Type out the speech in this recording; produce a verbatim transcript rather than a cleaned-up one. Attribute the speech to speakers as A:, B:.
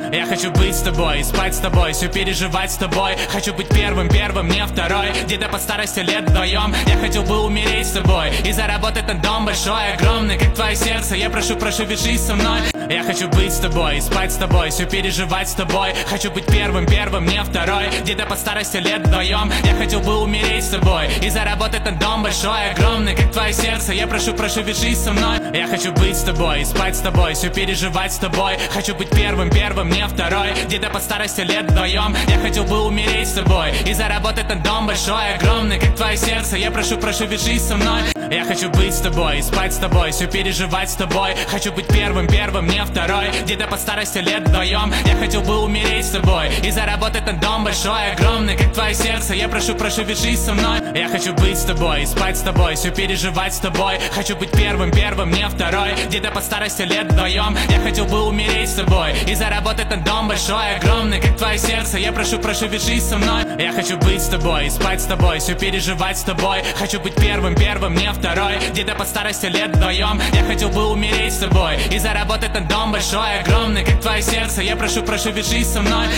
A: Я хочу быть с тобой, спать с тобой, все переживать с тобой. Хочу быть первым, первым, не второй. Где-то по старости лет вдвоем. Я хотел бы умереть с тобой и заработать на дом большой, огромный, как твое сердце. Я прошу, прошу, вяжись со мной. Я хочу быть с тобой, спать с тобой, все переживать с тобой. Хочу быть первым, первым, не второй. Где-то по старости лет вдвоем. Я хотел бы умереть с тобой и заработать на дом большой, огромный, как твое сердце. Я прошу, прошу, вяжись со мной. Я хочу быть с тобой, спать с тобой, все переживать с тобой. Хочу быть первым, первым, не второй. Где-то по старости лет вдвоем. Я хотел бы умереть с тобой и заработать на дом большой, огромный, как твое сердце. Я прошу, прошу, вяжись со мной. Я хочу быть с тобой, спать с тобой, все переживать с тобой. Хочу быть первым, первым, не второй. Где-то по старости лет вдвоем. Я хотел бы умереть с тобой и заработать на дом большой, огромный, как твое сердце. Я прошу, прошу, вяжись со мной. Я хочу быть с тобой, спать с тобой, все переживать с тобой. Хочу быть первым, первым, не второй. Где-то по старости лет вдвоем. Я хотел бы умереть с тобой и заработать на дом большой, огромный, как твое сердце. Я прошу, прошу, вяжись со мной. Я хочу быть с тобой, спать с тобой, все переживать с тобой. Хочу быть первым, первым, не второй. Где-то по старости лет вдвоем. Я хотел бы умереть с тобой и заработать на дом большой, огромный, как твое сердце. Я прошу, прошу, вяжись со мной.